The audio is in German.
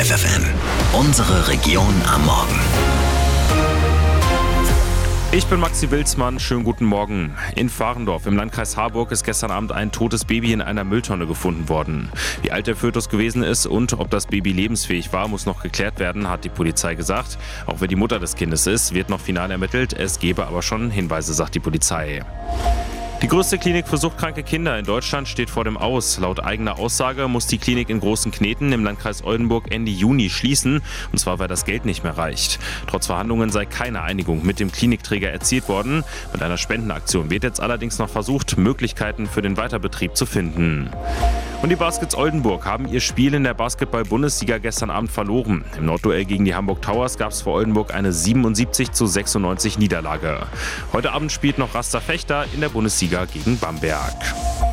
FFN, unsere Region am Morgen. Ich bin Maxi Wilsmann, schönen guten Morgen. In Fahrendorf im Landkreis Harburg ist gestern Abend ein totes Baby in einer Mülltonne gefunden worden. Wie alt der Fötus gewesen ist und ob das Baby lebensfähig war, muss noch geklärt werden, hat die Polizei gesagt. Auch wer die Mutter des Kindes ist, wird noch final ermittelt. Es gebe aber schon Hinweise, sagt die Polizei. Die größte Klinik für suchtkranke Kinder in Deutschland steht vor dem Aus. Laut eigener Aussage muss die Klinik in Großen Kneten im Landkreis Oldenburg Ende Juni schließen, und zwar weil das Geld nicht mehr reicht. Trotz Verhandlungen sei keine Einigung mit dem Klinikträger erzielt worden. Mit einer Spendenaktion wird jetzt allerdings noch versucht, Möglichkeiten für den Weiterbetrieb zu finden. Und die Baskets Oldenburg haben ihr Spiel in der Basketball-Bundesliga gestern Abend verloren. Im Nordduell gegen die Hamburg Towers gab es für Oldenburg eine 77:96 Niederlage. Heute Abend spielt noch Raster Fechter in der Bundesliga gegen Bamberg.